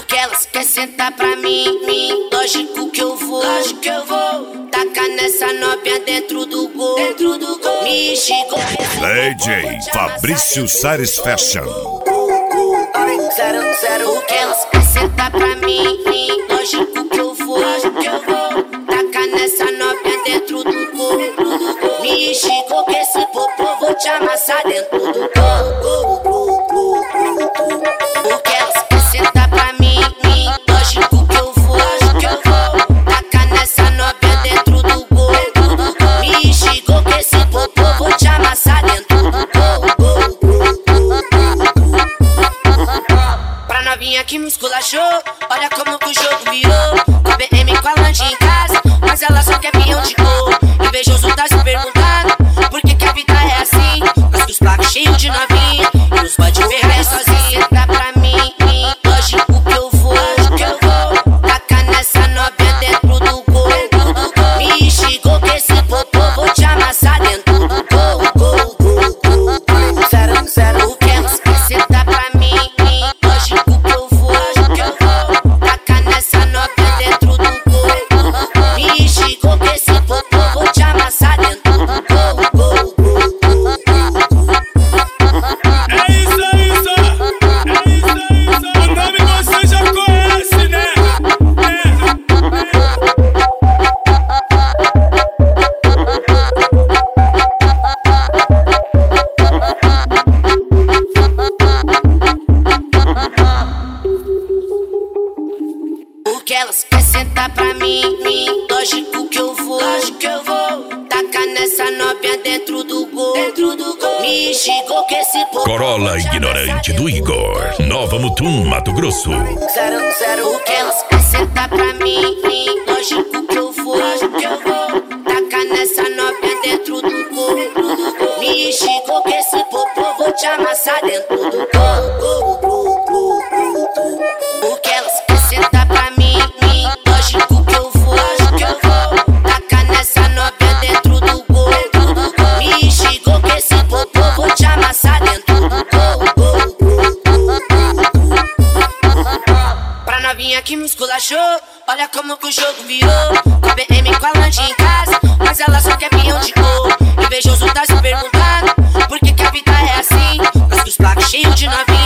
Porque elas querem sentar pra mim, lógico que eu vou tacar nessa novinha dentro do gol, me xingou. DJ Fabrício Sares Fashion. Porque elas querem sentar pra mim, lógico que eu vou tacar nessa novinha dentro do gol, me xingou que esse popô vou te amassar dentro do gol. Porque elas querem sentar pra mim, lógico que eu vou tacar nessa novinha dentro do gol, me xingou que esse popô vou te amassar dentro do gol. Pra novinha que me esculachou, olha como que o jogo virou. Com a BM com a lanche em casa, mas ela só quer pinhão de cor. Invejoso tá se perguntando por que a vida é assim. Mas que os placos cheios de novinha e os bode ferrar sozinha. Dá pra mim, lógico que eu vou tacar nessa novinha dentro do gol, me xingou que esse popô vou te amassar dentro do gol. Porque elas querem sentar pra mim, lógico que eu vou tacar nessa novinha dentro do gol, me xingou que esse popô vou te amassar dentro do gol. É isso, o nome você já conhece, né? Porque elas querem sentar pra mim, lógico que eu vou tacar nessa novinha dentro do gol, me xingou que esse popô Corolla ignorante do Igor, Nova Mutum, Mato Grosso. Porque elas querem sentar pra mim, lógico que eu vou tacar nessa novinha dentro do gol, me xingou que esse popô vou te amassar dentro do gol. Porque elas querem sentar pra mim, lógico que eu vou tacar nessa novinha dentro do gol, me xingou que esse popô vou te amassar dentro do gol. Pra novinha que me esculachou, olha como que o jogo virou. Com a BM com a lanche em casa, mas ela só quer pinhão de cor. Invejoso tá se perguntando por que a vida é assim. Mas que os placos cheios de novinha